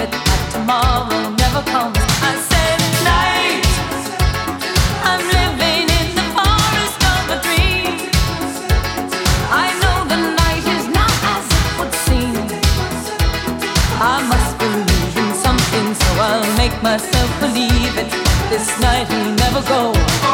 it that tomorrow never comes. I said night, I'm living in the forest of a dream. I know the night is not as it would seem. I must believe in something, so I'll make myself believe it. This night will never go.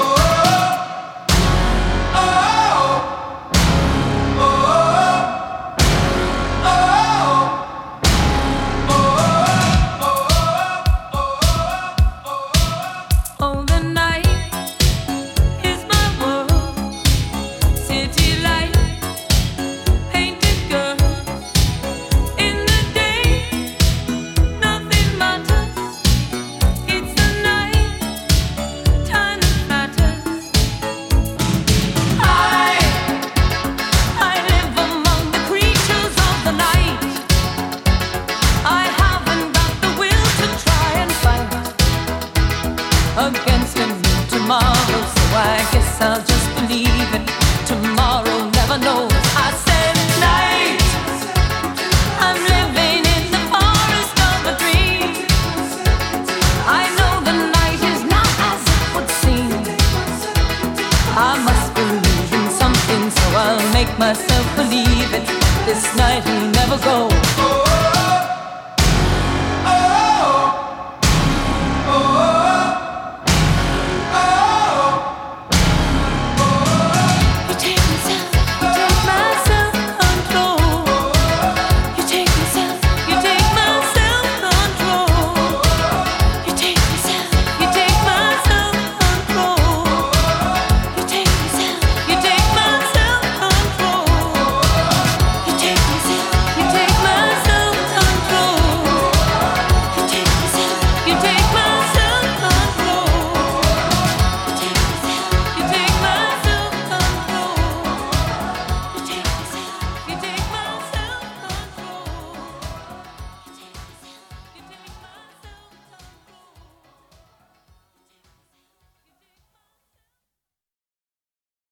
Against a new tomorrow, so I guess I'll just believe it. Tomorrow never knows. I said night, I'm living in the forest of a dream. I know the night is not as it would seem. I must believe in something, so I'll make myself believe it. This night will never go.